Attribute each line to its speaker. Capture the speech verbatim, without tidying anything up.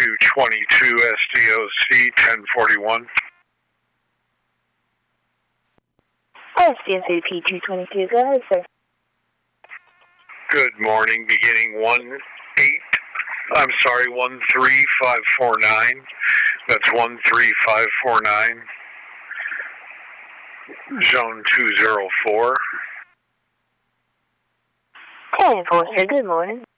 Speaker 1: two twenty-two S D O C ten forty-one.
Speaker 2: S D O C P two twenty-two, go ahead, sir.
Speaker 1: Good morning, beginning one eight. I'm sorry, one three five four nine. That's one three five four nine. Zone two zero four.
Speaker 2: ten four, sir, good morning.